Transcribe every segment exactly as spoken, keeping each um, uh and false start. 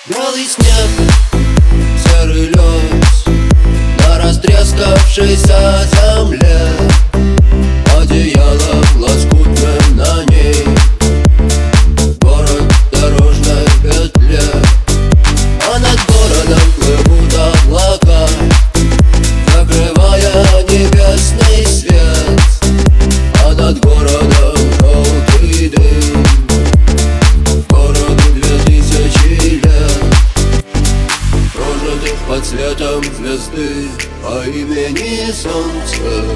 Белый снег, серый лед на растрескавшейся земле. Одеяло лоскутным на ней, город в дорожной петле. А над городом плывут облака, закрывая небесный свет. А над городом желтый дым, городу две тысячи лет, прожитых под светом звезды по имени Солнце.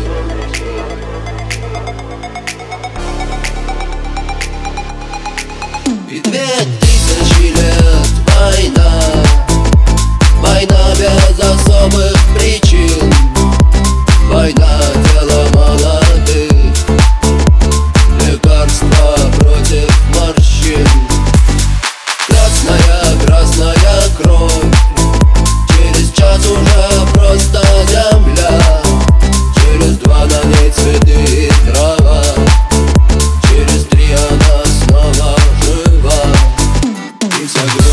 И две тысячи лет война, война без особых причин, война дело молодых, лекарства против морщин. Красная, красная кровь, через час уже просто земля, через два на ней цветы и трава, через три она снова жива и согрета.